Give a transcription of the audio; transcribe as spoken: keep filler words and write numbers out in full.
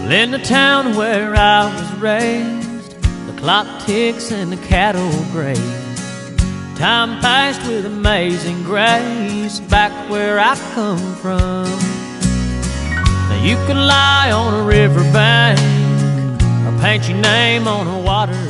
Well, in the town where I was raised, the clock ticks and the cattle graze. Time passed with amazing grace back where I come from. Now you can lie on a riverbank or paint your name on a water